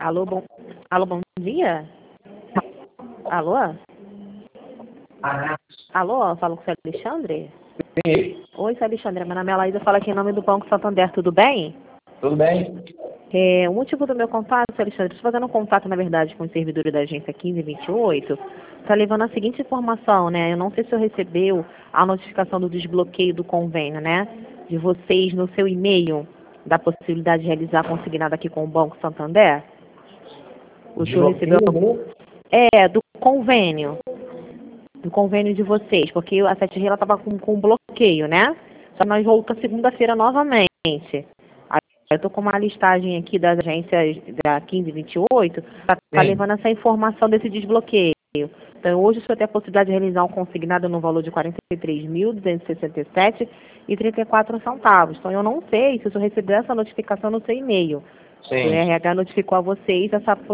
Alô, bom dia? Alô? Alô, eu falo com o seu Alexandre? Sim. Oi, seu Alexandre, meu nome é Laísa, falo aqui em nome do Banco Santander, tudo bem? Tudo bem? O motivo do meu contato, seu Alexandre, estou fazendo um contato, na verdade, com o servidor da agência 1528, está levando a seguinte informação, né? Eu não sei se o senhor recebeu a notificação do desbloqueio do convênio, né? De vocês no seu e-mail, da possibilidade de realizar consignado aqui com o Banco Santander. O senhor recebeu... do convênio. Do convênio de vocês, porque a 7G ela estava com bloqueio, né? Só nós voltamos segunda-feira novamente. Aí eu estou com uma listagem aqui das agências da 1528, está levando essa informação desse desbloqueio. Então, hoje o senhor tem a possibilidade de realizar um consignado no valor de R$ 43.267,34. Então, eu não sei se o senhor recebeu essa notificação no seu e-mail. Sim. O RH notificou a vocês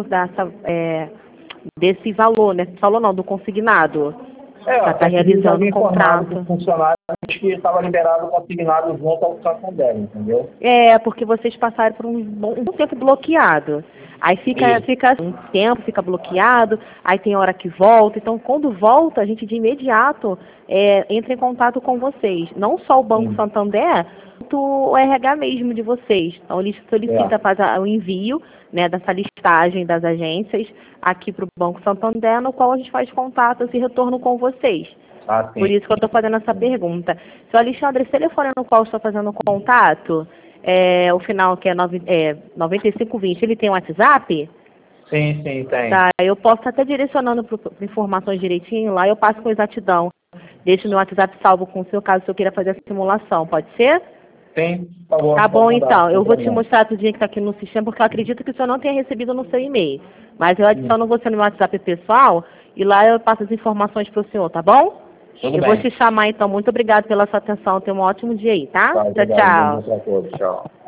desse valor, né? Valor não, do consignado. Está realizando o contrato. Funcionário que estava liberado o consignado junto ao Santander, entendeu? Porque vocês passaram por um tempo bloqueado. Aí fica um tempo, fica bloqueado, aí tem hora que volta. Então, quando volta, a gente de imediato entra em contato com vocês. Não só o Banco Santander, quanto o RH mesmo de vocês. Então, ele solicita fazer o envio, né, dessa listagem das agências aqui para o Banco Santander, no qual a gente faz contato e retorno com vocês. Por isso que eu estou fazendo essa pergunta. Seu Alexandre, esse telefone no qual eu estou fazendo contato, o final que é 9520, ele tem um WhatsApp? Sim, tem. Tá, eu posso estar até direcionando para informações direitinho lá, eu passo com exatidão. Deixo meu WhatsApp salvo com o seu caso, se eu queira fazer a simulação, pode ser? Sim, por favor. Tá bom, então. Eu vou te mostrar outro dia que está aqui no sistema, porque eu acredito que o senhor não tenha recebido no seu e-mail. Mas eu adiciono você no meu WhatsApp pessoal e lá eu passo as informações para o senhor, tá bom? Eu vou te chamar, então. Muito obrigada pela sua atenção. Tenha um ótimo dia aí, tá? Tchau, tchau. Tchau.